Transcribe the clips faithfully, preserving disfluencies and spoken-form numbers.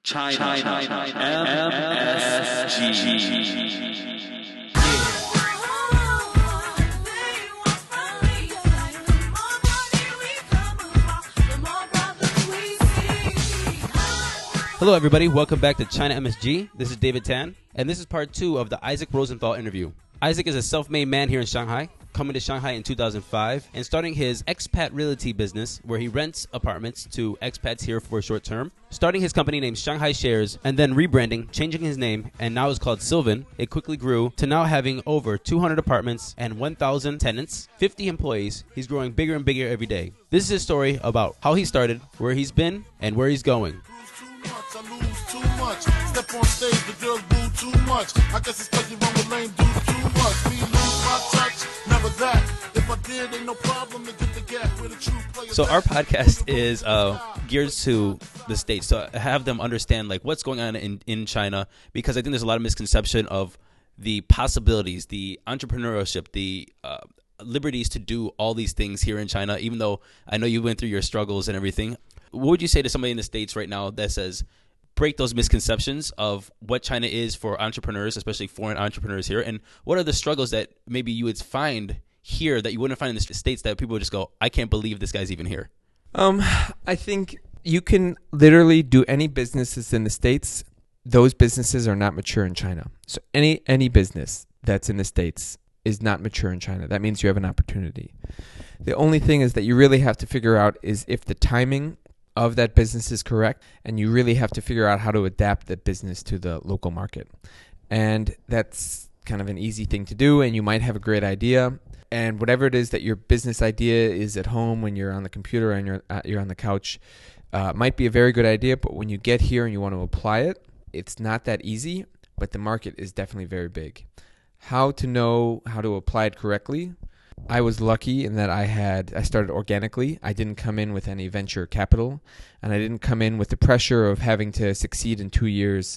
China, China, M S G. Hello, everybody. Welcome back to China M S G. This is David Tan, and this is part two of the Isaac Rosenthal interview. Isaac is a self-made man here in Shanghai, coming to Shanghai in two thousand five and starting his expat realty business where he rents apartments to expats here for a short term, starting his company named Shanghai Shares, and then rebranding, changing his name, and now it's called Sylvan. It quickly grew to now having over two hundred apartments and one thousand tenants, fifty employees. He's growing bigger and bigger every day. This is his story about how he started, where he's been, and where he's going. I lose too much. Step on stage, the girls boo too much. I guess it's cause you run with lame dudes too much. Me lose my touch, never that. If I did, ain't no problem to get the gap with a true player. So our podcast is uh, geared to the States, to have them understand like what's going on in, in China, because I think there's a lot of misconception of the possibilities, the entrepreneurship, the uh, liberties to do all these things here in China, even though I know you went through your struggles and everything. What would you say to somebody in the States right now that says, break those misconceptions of what China is for entrepreneurs, especially foreign entrepreneurs here, and what are the struggles that maybe you would find here that you wouldn't find in the States that people would just go, I can't believe this guy's even here? Um, I think you can literally do any businesses in the States. Those businesses are not mature in China. So any any business that's in the States is not mature in China. That means you have an opportunity. The only thing is that you really have to figure out is if the timing of that business is correct, and you really have to figure out how to adapt that business to the local market. And that's kind of an easy thing to do, and you might have a great idea. And whatever it is that your business idea is at home when you're on the computer and you're, uh, you're on the couch, uh, might be a very good idea, but when you get here and you want to apply it, it's not that easy, but the market is definitely very big. How to know how to apply it correctly? I was lucky in that I had I started organically. I didn't come in with any venture capital, and I didn't come in with the pressure of having to succeed in two years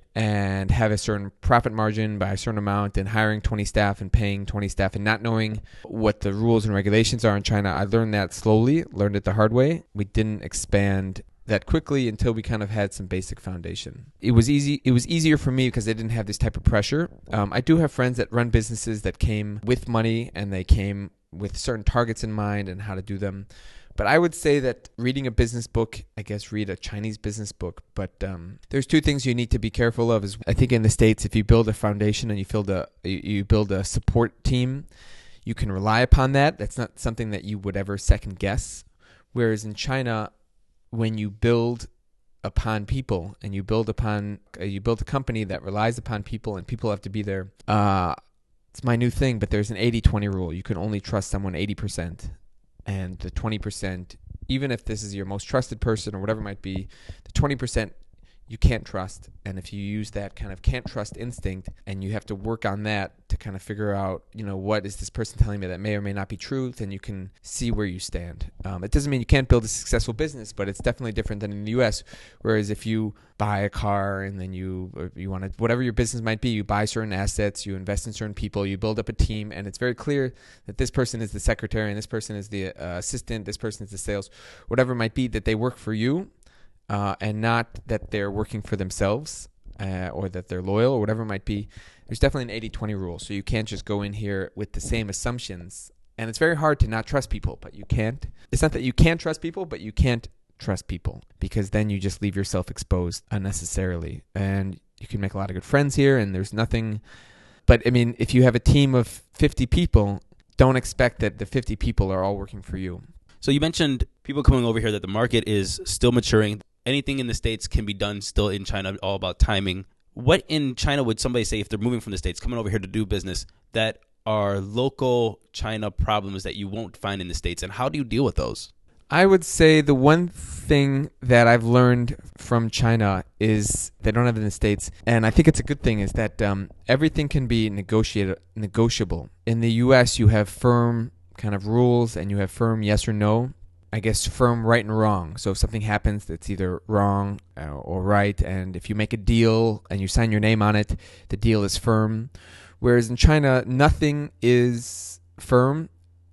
and have a certain profit margin by a certain amount and hiring twenty staff and paying twenty staff and not knowing what the rules and regulations are in China. I learned that slowly, learned it the hard way. We didn't expand that quickly until we kind of had some basic foundation. It was easy. It was easier for me because I didn't have this type of pressure. Um, I do have friends that run businesses that came with money and they came with certain targets in mind and how to do them. But I would say that reading a business book, I guess read a Chinese business book, but um, there's two things you need to be careful of. Is I think in the States, if you build a foundation and you build a you build a support team, you can rely upon that. That's not something that you would ever second guess. Whereas in China, when you build upon people and you build upon uh, you build a company that relies upon people and people have to be there, uh, it's my new thing, but there's an eighty twenty rule. You can only trust someone eighty percent, and the twenty percent, even if this is your most trusted person or whatever it might be, the twenty percent you can't trust. And if you use that kind of can't trust instinct and you have to work on that to kind of figure out, you know, what is this person telling me that may or may not be true, then you can see where you stand. Um, it doesn't mean you can't build a successful business, but it's definitely different than in the U S. Whereas if you buy a car and then you you want to, whatever your business might be, you buy certain assets, you invest in certain people, you build up a team, and it's very clear that this person is the secretary and this person is the uh, assistant, this person is the sales, whatever it might be, that they work for you. Uh, and not that they're working for themselves uh, or that they're loyal or whatever it might be. There's definitely an eighty twenty rule. So you can't just go in here with the same assumptions. And it's very hard to not trust people, but you can't. It's not that you can't trust people, but you can't trust people because then you just leave yourself exposed unnecessarily. And you can make a lot of good friends here and there's nothing. But, I mean, if you have a team of fifty people, don't expect that the fifty people are all working for you. So you mentioned people coming over here that the market is still maturing. Anything in the States can be done still in China, all about timing. What in China would somebody say if they're moving from the States, coming over here to do business, that are local China problems that you won't find in the States, and how do you deal with those? I would say the one thing that I've learned from China is they don't have it in the States, and I think it's a good thing, is that um, everything can be negotiated, negotiable. In the U S, you have firm kind of rules, and you have firm yes or no. I guess firm right and wrong. So if something happens that's either wrong or right, and if you make a deal and you sign your name on it, the deal is firm. Whereas in China, nothing is firm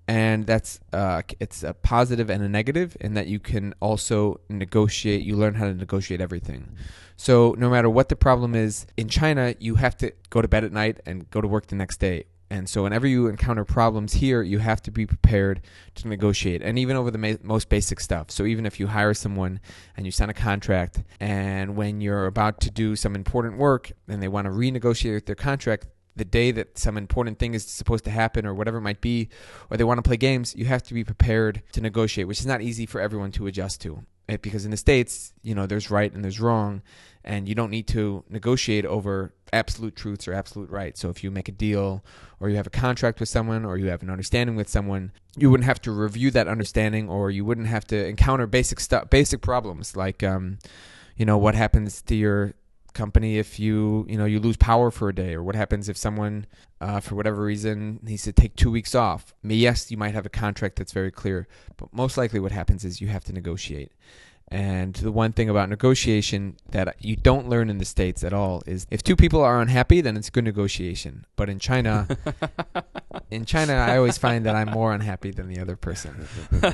And that's uh, it's a positive and a negative in that you can also negotiate. You learn how to negotiate everything. So no matter what the problem is, in China, you have to go to bed at night and go to work the next day. And so whenever you encounter problems here, you have to be prepared to negotiate. And even over the ma- most basic stuff. So even if you hire someone and you sign a contract, and when you're about to do some important work and they want to renegotiate their contract, the day that some important thing is supposed to happen or whatever it might be, or they want to play games, you have to be prepared to negotiate, which is not easy for everyone to adjust to. It, because in the States, you know, there's right and there's wrong, and you don't need to negotiate over absolute truths or absolute rights. So if you make a deal or you have a contract with someone or you have an understanding with someone, you wouldn't have to review that understanding, or you wouldn't have to encounter basic stuff, basic problems like, um, you know, what happens to your company if you you know you lose power for a day, or what happens if someone uh, for whatever reason needs to take two weeks off. I mean, yes, you might have a contract that's very clear, but most likely what happens is you have to negotiate. And the one thing about negotiation that you don't learn in the States at all is if two people are unhappy, then it's good negotiation. But in China, in China, I always find that I'm more unhappy than the other person.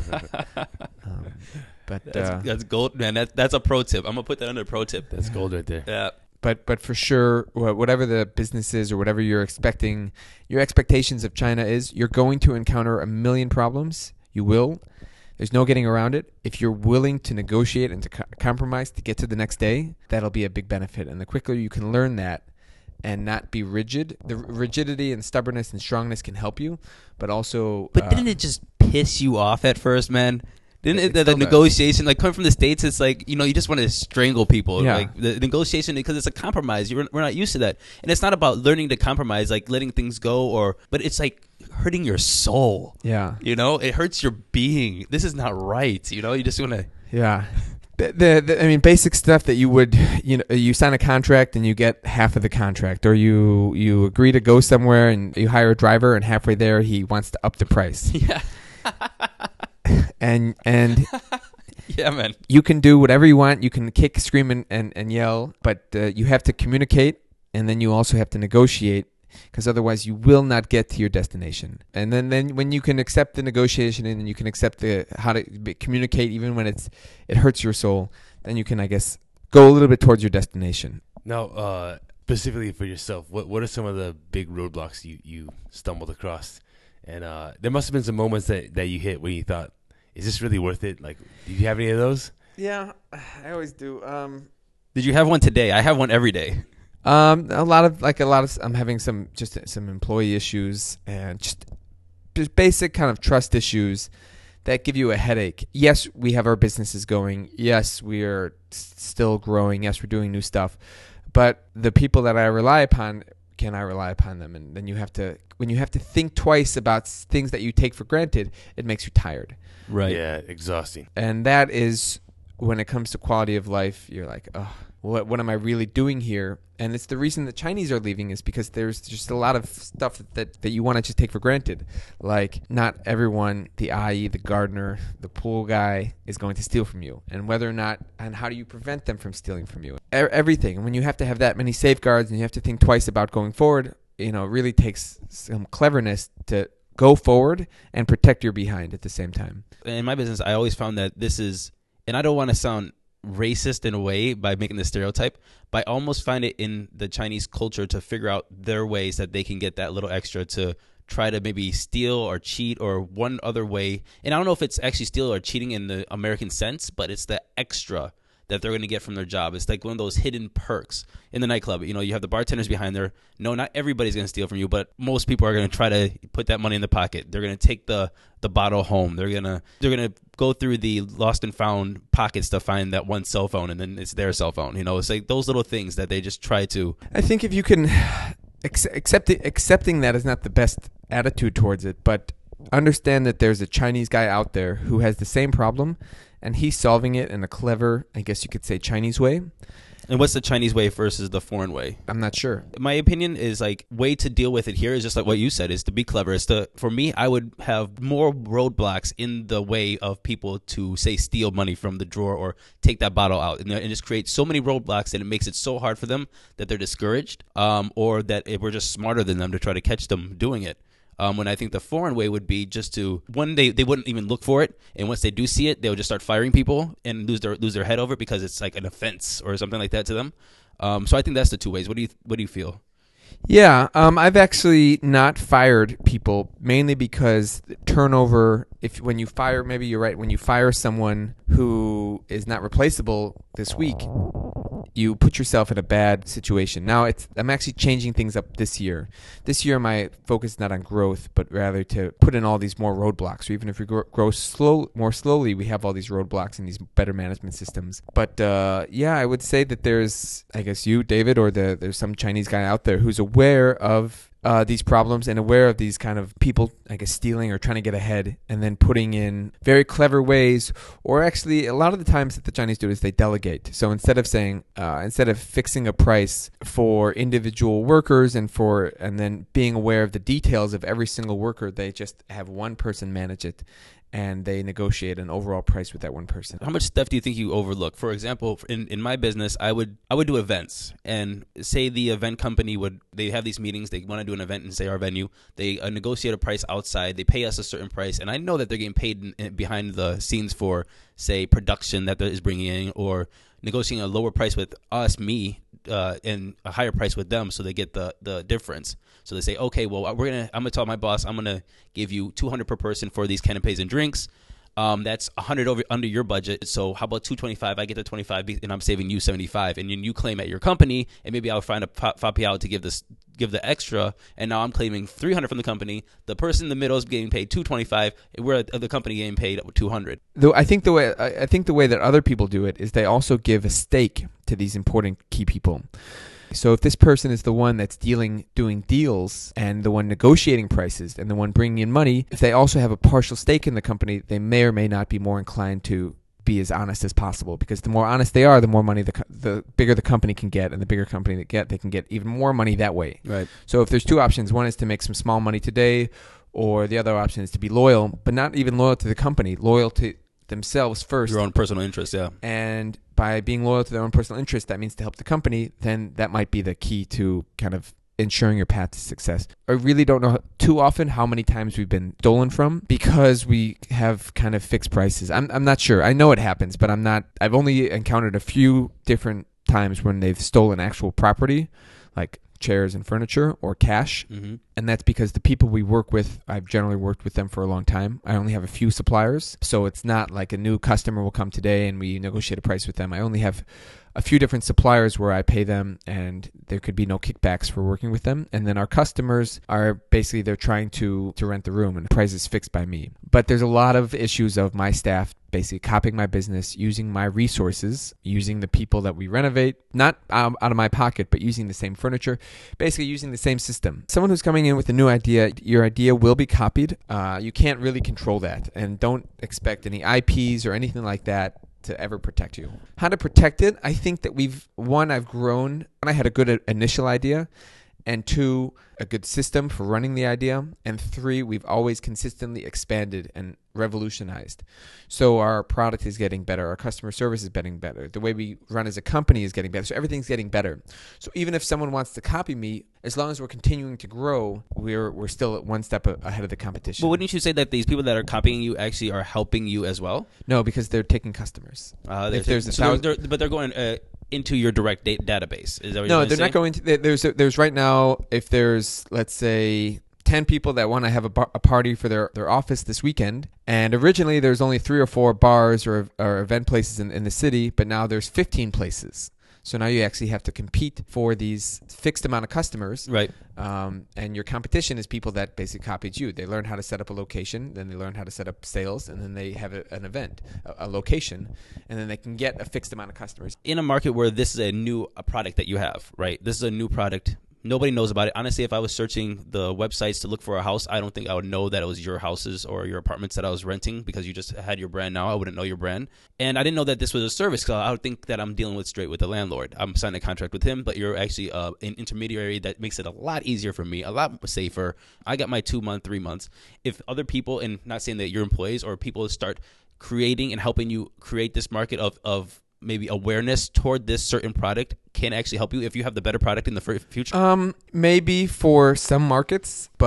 um, But That's, uh, that's gold, man. That, that's a pro tip. I'm going to put that under a pro tip. That's gold right there. Yeah. but but for sure, wha- whatever the business is or whatever you're expecting, your expectations of China is, you're going to encounter a million problems. You will. There's no getting around it. If you're willing to negotiate and to co- compromise to get to the next day, that'll be a big benefit. And the quicker you can learn that and not be rigid, the r- rigidity and stubbornness and strongness can help you, but also... But uh, didn't it just piss you off at first, man? Didn't It it, the, the still does. negotiation, like coming from the States, it's like, you know, you just want to strangle people. Yeah. Like the negotiation, because it's a compromise. You're, we're not used to that. And it's not about learning to compromise, like letting things go, or, but it's like hurting your soul. Yeah. You know, it hurts your being. This is not right. You know, you just want to. Yeah. The, the, the I mean, basic stuff that you would, you know, you sign a contract and you get half of the contract, or you you agree to go somewhere and you hire a driver and halfway there he wants to up the price. Yeah. and and Yeah, man. you can do whatever you want. You can kick, scream, and, and, and yell, but uh, you have to communicate, and then you also have to negotiate, because otherwise you will not get to your destination. And then, then when you can accept the negotiation and you can accept the how to be, communicate, even when it's it hurts your soul, then you can, I guess, go a little bit towards your destination. Now, uh, specifically for yourself, what what are some of the big roadblocks you, you stumbled across? And uh, there must have been some moments that, that you hit where you thought, is this really worth it? Like, do you have any of those? Yeah, I always do. Um, Did you have one today? I have one every day. Um, a lot of like a lot of I'm having some just some employee issues and just just basic kind of trust issues that give you a headache. Yes, we have our businesses going. Yes, we are s- still growing. Yes, we're doing new stuff. But the people that I rely upon, can I rely upon them? And then you have to when you have to think twice about s- things that you take for granted, it makes you tired. Right. Yeah, exhausting. And that is when it comes to quality of life, you're like, oh, what what am I really doing here? And it's the reason the Chinese are leaving is because there's just a lot of stuff that, that you want to just take for granted. Like, not everyone, the I E, the gardener, the pool guy, is going to steal from you. And whether or not, and how do you prevent them from stealing from you? E- everything. And when you have to have that many safeguards and you have to think twice about going forward, you know, it really takes some cleverness to go forward and protect your behind at the same time. In my business, I always found that this is, and I don't want to sound racist in a way by making the stereotype, but I almost find it in the Chinese culture to figure out their ways that they can get that little extra to try to maybe steal or cheat or one other way. And I don't know if it's actually steal or cheating in the American sense, but it's the extra that they're going to get from their job. It's like one of those hidden perks in the nightclub. You know, you have the bartenders behind there. No, not everybody's going to steal from you, but most people are going to try to put that money in the pocket. They're going to take the, the bottle home. They're going to they're going to go through the lost and found pockets to find that one cell phone, and then it's their cell phone. You know, it's like those little things that they just try to. I think if you can accept, accept it, accepting that is not the best attitude towards it, but understand that there's a Chinese guy out there who has the same problem, and he's solving it in a clever, I guess you could say, Chinese way. And what's the Chinese way versus the foreign way? I'm not sure. My opinion is like way to deal with it here is just like what you said, is to be clever. Is to, for me, I would have more roadblocks in the way of people to say steal money from the drawer or take that bottle out, and, and just create so many roadblocks that it makes it so hard for them that they're discouraged, um, or that it, we're just smarter than them to try to catch them doing it. Um, when I think the foreign way would be just to one day they wouldn't even look for it, and once they do see it, they would just start firing people and lose their lose their head over it because it's like an offense or something like that to them. Um, so I think that's the two ways. What do you what do you feel? Yeah, um, I've actually not fired people mainly because turnover. If when you fire, maybe you're right. When you fire someone who is not replaceable this week, you put yourself in a bad situation. Now, it's I'm actually changing things up this year. This year, my focus is not on growth, but rather to put in all these more roadblocks. So even if we grow, grow slow, more slowly, we have all these roadblocks and these better management systems. But uh, yeah, I would say that there's, I guess you, David, or the, there's some Chinese guy out there who's aware of Uh, these problems and aware of these kind of people, I guess, stealing or trying to get ahead and then putting in very clever ways, or actually a lot of the times that the Chinese do is they delegate. So instead of saying, uh, instead of fixing a price for individual workers and for, and then being aware of the details of every single worker, they just have one person manage it. And they negotiate an overall price with that one person. How much stuff do you think you overlook? For example, in, in my business, I would I would do events, and say the event company would they have these meetings. They want to do an event in say our venue. They uh, negotiate a price outside. They pay us a certain price, and I know that they're getting paid in, in, behind the scenes for say production that is bringing in, or negotiating a lower price with us, me, uh, and a higher price with them, so they get the the difference. So they say, okay, well, we're gonna. I'm gonna tell my boss, I'm gonna give you two hundred per person for these canapes and drinks. Um, that's one hundred over under your budget. So how about two twenty-five? I get the twenty-five, and I'm saving you seventy-five. And then you claim at your company, and maybe I'll find a Fapi out to give this, give the extra. And now I'm claiming three hundred from the company. The person in the middle is getting paid two twenty-five. We're at the company getting paid two hundred. Though I think the way I think the way that other people do it is they also give a stake to these important key people. So if this person is the one that's dealing, doing deals, and the one negotiating prices, and the one bringing in money, if they also have a partial stake in the company, they may or may not be more inclined to be as honest as possible. Because the more honest they are, the more money the co- the bigger the company can get, and the bigger company they get, they can get even more money that way. Right. So if there's two options, one is to make some small money today, or the other option is to be loyal, but not even loyal to the company, loyal to themselves first. Your own personal interest, yeah. And by being loyal to their own personal interest, that means to help the company, then that might be the key to kind of ensuring your path to success. I really don't know too often how many times we've been stolen from because we have kind of fixed prices. I'm I'm not sure. I know it happens, but I'm not. I've only encountered a few different times when they've stolen actual property, like chairs and furniture or cash. Mm-hmm. And that's because the people we work with, I've generally worked with them for a long time. I only have a few suppliers. So it's not like a new customer will come today and we negotiate a price with them. I only have a few different suppliers where I pay them and there could be no kickbacks for working with them. And then our customers are basically, they're trying to, to rent the room and the price is fixed by me. But there's a lot of issues of my staff basically copying my business, using my resources, using the people that we renovate, not um, out of my pocket, but using the same furniture, basically using the same system. Someone who's coming in with a new idea, your idea will be copied. Uh, you can't really control that, and don't expect any I Ps or anything like that to ever protect you. How to protect it? I think that we've, one, I've grown, and I had a good initial idea, and two, a good system for running the idea, and three, we've always consistently expanded and revolutionized. So our product is getting better, our customer service is getting better, the way we run as a company is getting better, so everything's getting better. So even if someone wants to copy me, as long as we're continuing to grow, we're we're still one step ahead of the competition. But wouldn't you say that these people that are copying you actually are helping you as well? No, because they're taking customers. Uh, if there's a so thousand, they're, they're, but they're going uh, into your direct da- database. Is that what no, you're they're saying? not going to. there- There's a, there's right now, if there's, let's say, ten people that want to have a, bar, a party for their, their office this weekend, and originally there's only three or four bars or, or event places in, in the city, but now there's fifteen places. So now you actually have to compete for these fixed amount of customers. Right. Um, and your competition is people that basically copied you. They learn how to set up a location, then they learn how to set up sales, and then they have a, an event, a, a location, and then they can get a fixed amount of customers. In a market where this is a new a product that you have, right? This is a new product. Nobody knows about it. Honestly, if I was searching the websites to look for a house, I don't think I would know that it was your houses or your apartments that I was renting because you just had your brand now. I wouldn't know your brand. And I didn't know that this was a service because I would think that I'm dealing with straight with the landlord. I'm signing a contract with him, but you're actually uh, an intermediary that makes it a lot easier for me, a lot safer. I got my two month, three months. If other people, and not saying that your employees or people start creating and helping you create this market of, of maybe awareness toward this certain product can actually help you if you have the better product in the f- future? Um, maybe for some markets, but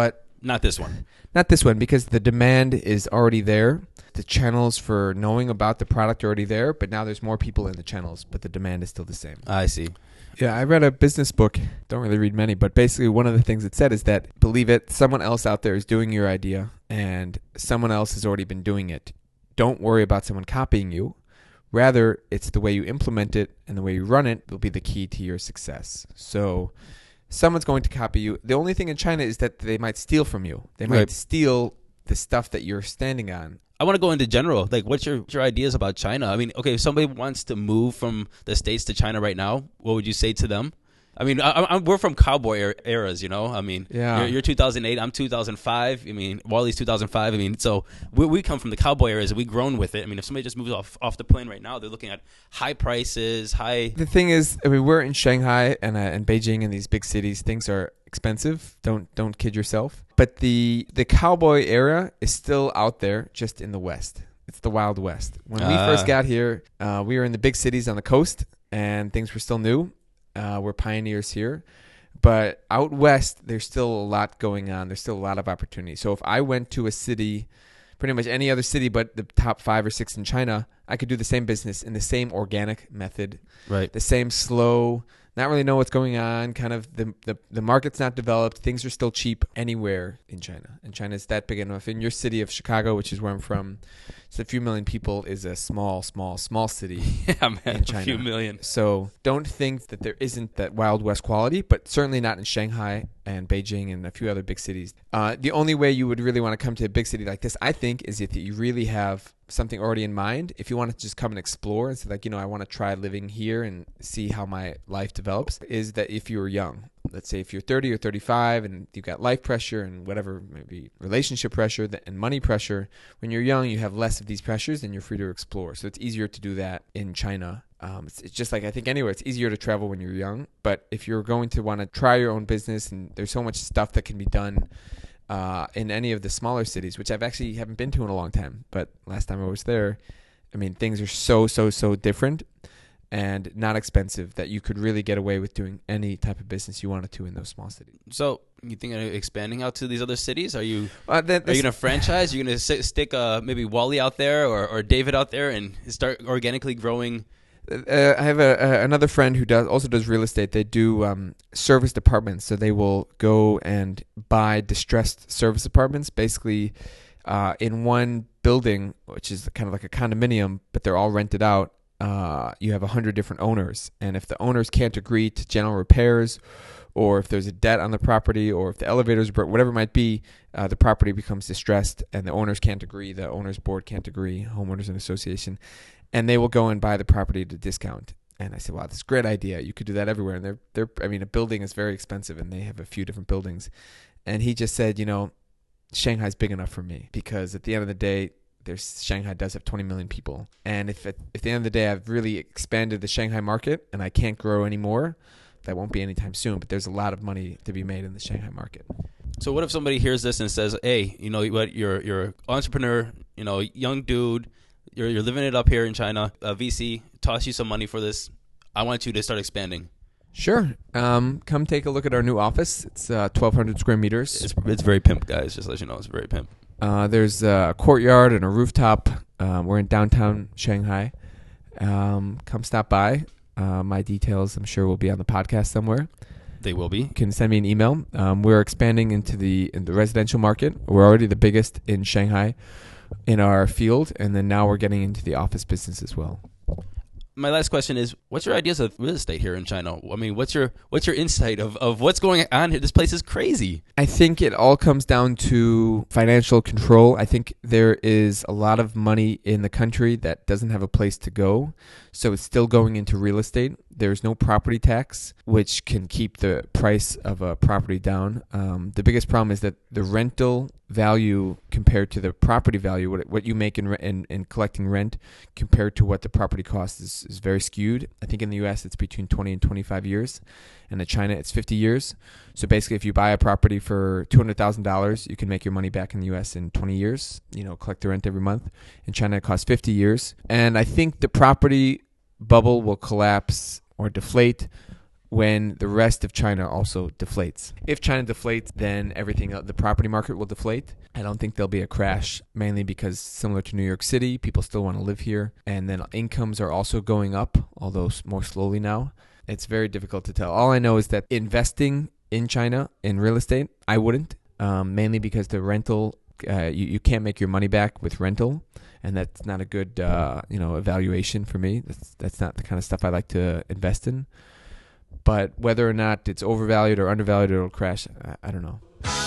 Not this one. Not this one, because the demand is already there. The channels for knowing about the product are already there, but now there's more people in the channels, but the demand is still the same. I see. Yeah, I read a business book. Don't really read many, but basically one of the things it said is that, believe it, someone else out there is doing your idea, and someone else has already been doing it. Don't worry about someone copying you. Rather, it's the way you implement it and the way you run it will be the key to your success. So someone's going to copy you. The only thing in China is that they might steal from you. They might Right. steal the stuff that you're standing on. I want to go into general. Like, what's your your ideas about China? I mean, okay, if somebody wants to move from the States to China right now, what would you say to them? I mean, I, I, we're from cowboy er- eras, you know. I mean, Yeah. you're, you're two thousand eight, I'm two thousand five. I mean, Wally's two thousand five. I mean, so we, we come from the cowboy eras, and we've grown with it. I mean, if somebody just moves off off the plane right now, they're looking at high prices, high. The thing is, I mean, we're in Shanghai and uh, and Beijing and these big cities. Things are expensive. Don't don't kid yourself. But the the cowboy era is still out there, just in the West. It's the Wild West. When we Ah. first got here, uh, we were in the big cities on the coast, and things were still new. Uh, we're pioneers here. But out west, there's still a lot going on. There's still a lot of opportunity. So if I went to a city, pretty much any other city but the top five or six in China, I could do the same business in the same organic method, Right. the same slow, not really know what's going on, kind of the, the, the market's not developed. Things are still cheap anywhere in China. And China's that big enough. In your city of Chicago, which is where I'm from, it's a few million people, is a small, small, small city. Yeah, man, in a China. few million. So don't think that there isn't that Wild West quality, but certainly not in Shanghai and Beijing and a few other big cities. Uh, the only way you would really want to come to a big city like this, I think, is if you really have something already in mind. If you want to just come and explore and say, like, you know, I want to try living here and see how my life develops, is that if you're young, let's say if you're thirty or thirty-five and you've got life pressure and whatever, maybe relationship pressure and money pressure, when you're young, you have less of these pressures and you're free to explore. So it's easier to do that in China. Um, it's, it's just like, I think anywhere, it's easier to travel when you're young. But if you're going to want to try your own business, and there's so much stuff that can be done uh, in any of the smaller cities, which I've actually haven't been to in a long time. But last time I was there, I mean, things are so, so, so different and not expensive that you could really get away with doing any type of business you wanted to in those small cities. So you think of expanding out to these other cities? Are you Uh, that, are you gonna franchise? Are you gonna s- stick uh, maybe Wally out there or, or David out there and start organically growing? Uh, I have a, a another friend who does also does real estate. They do um, service departments, so they will go and buy distressed service apartments, basically uh, in one building, which is kind of like a condominium, but they're all rented out. Uh, you have a hundred different owners, and if the owners can't agree to general repairs, or if there's a debt on the property, or if the elevators broke, whatever it might be, uh, the property becomes distressed, and the owners can't agree, the owners board can't agree, homeowners and association, and they will go and buy the property at a discount. And I said, wow, that's a great idea. You could do that everywhere. And they're they're I mean, a building is very expensive, and they have a few different buildings. And he just said, you know, Shanghai's big enough for me, because at the end of the day, there's Shanghai does have twenty million people. And if at, at the end of the day I've really expanded the Shanghai market and I can't grow anymore, that won't be anytime soon. But there's a lot of money to be made in the Shanghai market. So what if somebody hears this and says, "Hey, you know what? You're you're an entrepreneur, you know, young dude. You're you're living it up here in China. A V C toss you some money for this. I want you to start expanding." Sure. Um, come take a look at our new office. It's uh, twelve hundred square meters. It's it's very pimp, guys. Just to let you know, it's very pimp. Uh, there's a courtyard and a rooftop. Um, we're in downtown Shanghai. Um, come stop by. Uh, my details, I'm sure, will be on the podcast somewhere. They will be. You can send me an email. Um, we're expanding into the in the residential market. We're already the biggest in Shanghai in our field, and then now we're getting into the office business as well. My last question is, what's your ideas of real estate here in China? I mean, what's your what's your insight of, of what's going on here? This place is crazy. I think it all comes down to financial control. I think there is a lot of money in the country that doesn't have a place to go, so it's still going into real estate. There's no property tax, which can keep the price of a property down. Um, the biggest problem is that the rental value compared to the property value, what what you make in, re- in in collecting rent compared to what the property costs is, is very skewed. I think in the U S it's between twenty and twenty-five years, and in China it's fifty years. So basically, if you buy a property for two hundred thousand dollars, you can make your money back in the U S in twenty years. You know, collect the rent every month. In China, it costs fifty years, and I think the property bubble will collapse or deflate when the rest of China also deflates. If China deflates, then everything, else, the property market will deflate. I don't think there'll be a crash, mainly because similar to New York City, people still want to live here. And then incomes are also going up, although more slowly now. It's very difficult to tell. All I know is that investing in China in real estate, I wouldn't, um, mainly because the rental, uh, you, you can't make your money back with rental. And that's not a good, uh, you know, evaluation for me. That's that's not the kind of stuff I like to invest in. But whether or not it's overvalued or undervalued or it'll crash, I, I don't know.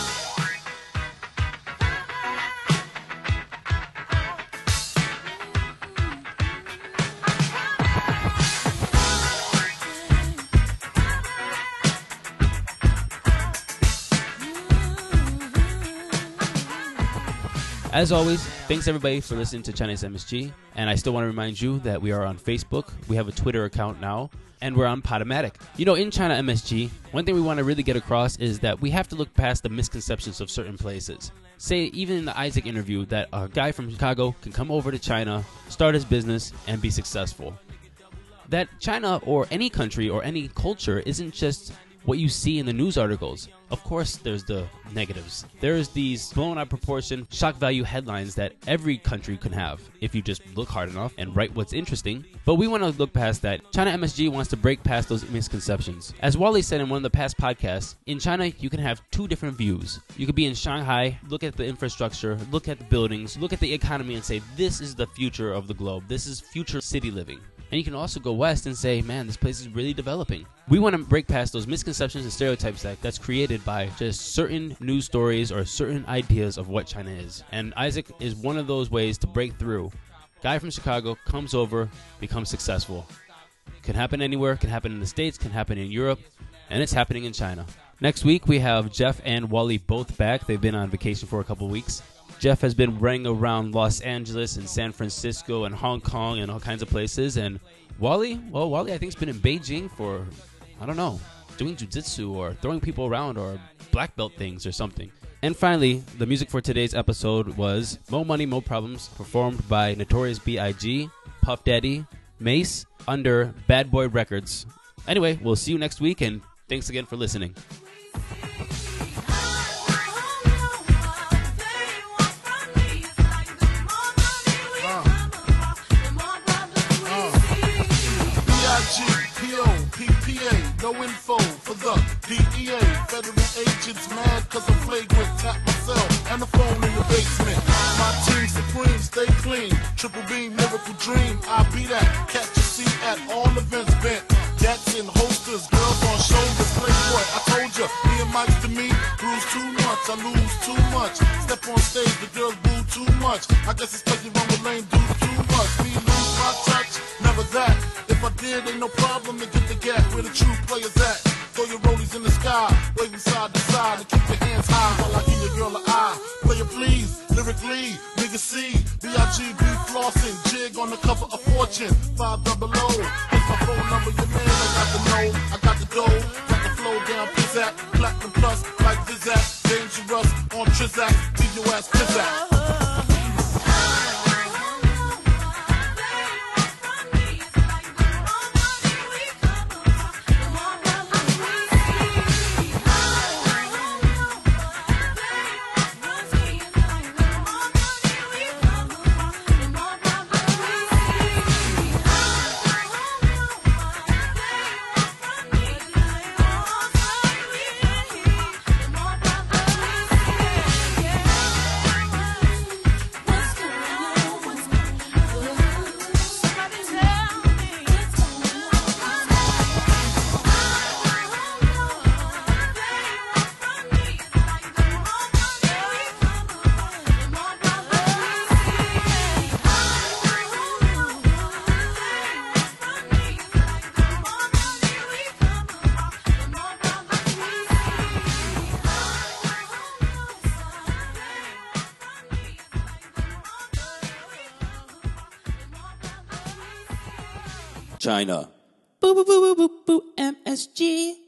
As always, thanks everybody for listening to China's M S G. And I still want to remind you that we are on Facebook. We have a Twitter account now. And we're on Podomatic. You know, in China M S G, one thing we want to really get across is that we have to look past the misconceptions of certain places. Say, even in the Isaac interview, that a guy from Chicago can come over to China, start his business, and be successful. That China or any country or any culture isn't just what you see in the news articles. Of course, there's the negatives. There's these blown out proportion, shock value headlines that every country can have if you just look hard enough and write what's interesting. But we want to look past that. China M S G wants to break past those misconceptions. As Wally said in one of the past podcasts, in China, you can have two different views. You could be in Shanghai, look at the infrastructure, look at the buildings, look at the economy and say, this is the future of the globe. This is future city living. And you can also go west and say, man, this place is really developing. We want to break past those misconceptions and stereotypes that that's created by just certain news stories or certain ideas of what China is. And Isaac is one of those ways to break through. Guy from Chicago comes over, becomes successful. Can happen anywhere, can happen in the States, can happen in Europe, and it's happening in China. Next week, we have Jeff and Wally both back. They've been on vacation for a couple weeks. Jeff has been running around Los Angeles and San Francisco and Hong Kong and all kinds of places. And Wally, well, Wally I think has been in Beijing for, I don't know, doing jiu-jitsu or throwing people around or black belt things or something. And finally, the music for today's episode was Mo Money, Mo Problems, performed by Notorious B I G, Puff Daddy, Mace, under Bad Boy Records. Anyway, we'll see you next week, and thanks again for listening. No info for the D E A. Federal agents mad cause I'm flagrant. Tap myself and the phone in the basement. My team supreme, stay clean. Triple beam, miracle dream. I be that. Catch a seat at all events bent. Gats in holsters, girls on shoulders. Playboy, I told ya. Me and Mike to me, bruise too much. I lose too much. Step on stage, the girls boo too much. I guess it's cause you run with lame dudes too much. Me lose my touch, never that. If I did, ain't no problem to get the gap where the true players at. Throw your rollies in the sky, waving side to side, and keep your hands high while I give your girl an eye. Player please, lyrically, nigga C, B I G B flossing, jig on the cover of Fortune, five double O. Here's my phone number, your man, I got the know, I got the dough, got the flow down, pizzazz, platinum plus, like Zizak, dangerous on Trizak, leave your ass pizzazz. China. Boo boo boo boo boo boo M S G.